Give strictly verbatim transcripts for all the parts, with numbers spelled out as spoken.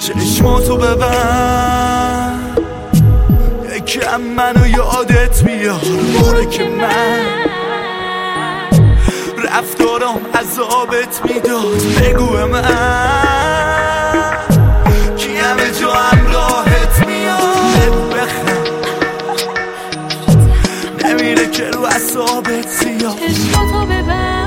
چشماتو ببن یکم منو یادت بیار موره که من رفتارم عذابت میداد. بگو من کی همه جا همراهت میاد. بخند نمیره که رو اعصابت زیاد. چشماتو ببن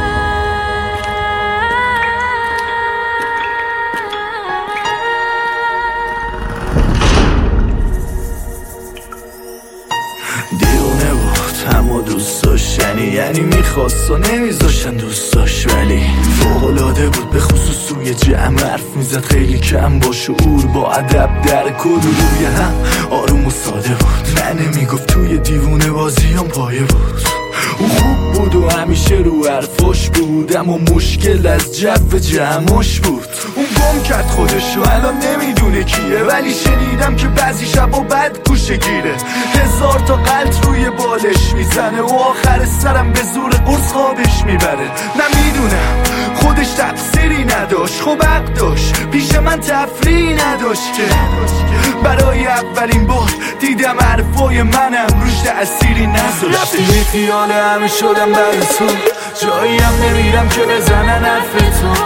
دیونه بود اما دوست داشتنی، یعنی میخواست و نمیذاشتن دوست داشت، ولی فوق‌العاده بود. به خصوص سوی جمع حرف میزد خیلی کم با شعور، با ادب در کل روی هم آروم و ساده بود. نه نمیگفت توی دیوونه بازیام پایه بود. او خوب بود و همیشه رو حرفاش بود، اما مشکل از جو جمعش بود. اون گم کرد خودشو الان نمیدونه کیه، ولی شنیدم که بعضی شبا بد گوشه گیره. هزار تا قلط روی بالش میزنه و آخر سرم به زور قرص خوابش میبره. نمیدونم خودش تقصیری نداشت، خب حق داشت، پیش من تفریحی نداشت که برای اولین بار دیدم حرفای منم روش تأثیری نذاشت. رفتی بی خیال همه شدم بعد تو، جایی هم نمیرم که بزنن حرف تو،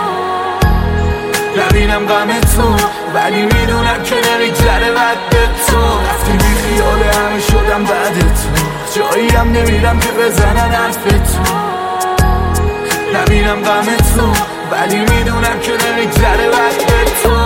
نبینم غم تو، ولی میدونم که نمیگذره بعد به تو. رفتی بی خیال همه شدم بعد تو، جایی هم نمیرم که بزنن حرف تو، نبینم غم تو، ولی میدونم که نمیگذره بعد به تو.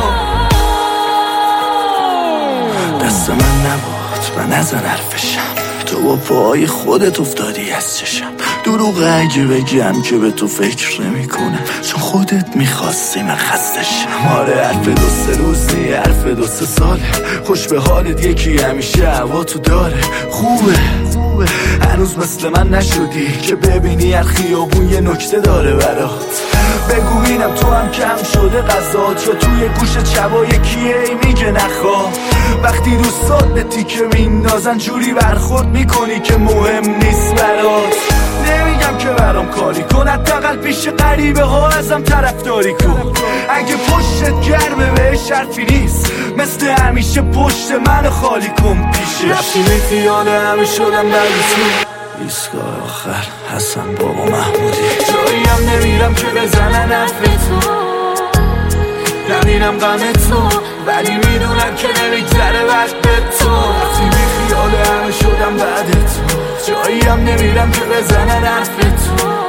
دست من نبود و نزن حرفشم، تو با پای خودت افتادی از چشم. دروغ اگه بگم که به تو فکر نمی کنم، چون خودت میخواستی من خستشم. آره حرف دو سه روز نی، حرف دو سه ساله، خوش به حالت یکی همیشه هوا تو داره. خوبه هنوز مثل من نشدی که ببینی هر خیابون یه نکته داره برات. بگو بینم تو هم کم شده غذات، یا توی گوش چبا یکیه ای میگه نخواه. وقتی دوستات به تیکه میندازن جوری برخورد میکنی که مهم نیست برات. نمیگم که برام کاری کن، حداقل پیش غریبه ها ازم طرفداری کن. اگه پشتت گرمه بهش حرفی نیست، مثل همیشه پشت منو خالی کن پیشه. رفتی بی خیال همه شدم بعد تو، ایستگاه آخر حسن بابا محمودی. جایی هم نمیرم که بزنن حرف تو، نبینم غم تو، ولی میدونم که نمیگذره بعد به تو. رفتی بی خیال همه شدم بعد تو، جایی هم نمیرم که بزنن حرف تو،